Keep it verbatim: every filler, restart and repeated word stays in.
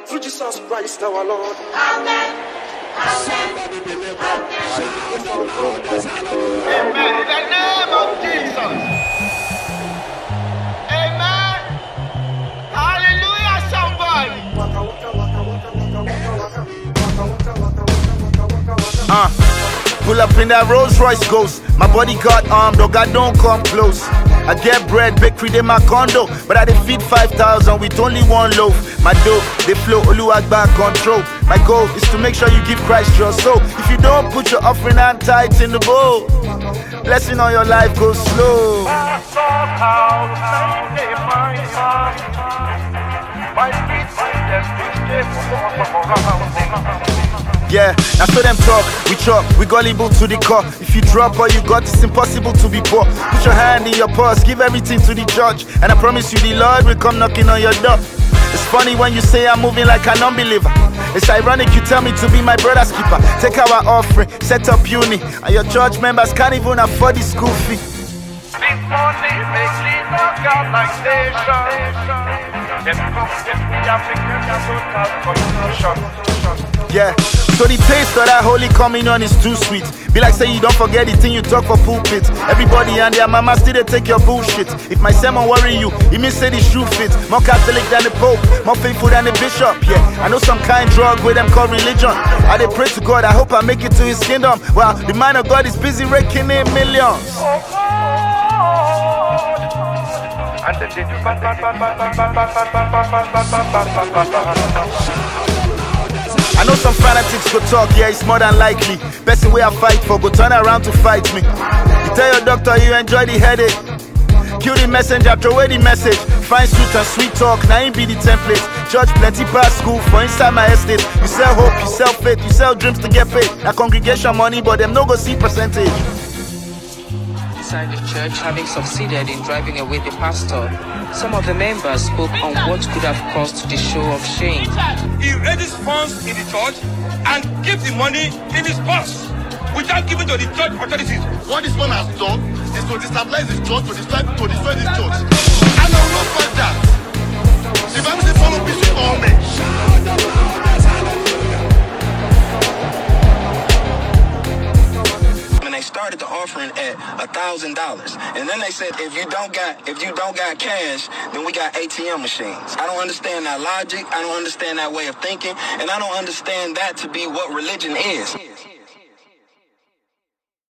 through Jesus Christ our Lord. Amen. Amen. Amen. In the name of Jesus. Amen. Hallelujah, somebody. Uh, pull up in that Rolls Royce Ghost. My bodyguard armed, oh God, don't come close. I get bread, bakery, in my condo, but I dey feed five thousand with only one loaf. My dough, they flow, Oluwagba control. My goal is to make sure you give Christ your soul. If you don't put your offering and tithes in the bowl, blessing on your life goes slow. Yeah, now so them talk, we chop, we gullible to the core. If you drop all you got, it's impossible to be poor. Put your hand in your purse, give everything to the judge, and I promise you the Lord will come knocking on your door. It's funny when you say I'm moving like an unbeliever. It's ironic you tell me to be my brother's keeper. Take our offering, set up uni, and your church members can't even afford the school fee. Big money makes it knock out like station. Them come, them we are making a total confusion. Yeah, so the taste of that holy communion is too sweet. Be like say you don't forget the thing you talk for pulpit. Everybody and their mama still they take your bullshit. If my sermon worry you, it means say the shoe fits. More Catholic than the Pope, more faithful than the Bishop. Yeah, I know some kind drug with them called religion. I they pray to God, I hope I make it to his kingdom. Well, the man of God is busy raking in millions. And they do I know some fanatics go talk, yeah, it's more than likely. Best way I fight for, go turn around to fight me. You tell your doctor you enjoy the headache. Kill the messenger, throw away the message. Find suit and sweet talk, now ain't be the template. Church plenty past school for inside my estate. You sell hope, you sell faith, you sell dreams to get paid. Now congregation money, but them no go see percentage. Inside the church, having succeeded in driving away the pastor, some of the members spoke on what could have caused the show of shame. He raises funds in the church and keeps the money in his purse without giving to the church authorities. What this man has done is to destabilize his church, to destroy, to destroy this church. And I will not fight that. The Bible says, follow peace with all men. They started the offering at a thousand dollars, and then they said if you don't got if you don't got cash, then we got A T M machines. I don't understand that logic. I don't understand that way of thinking, and I don't understand that to be what religion is.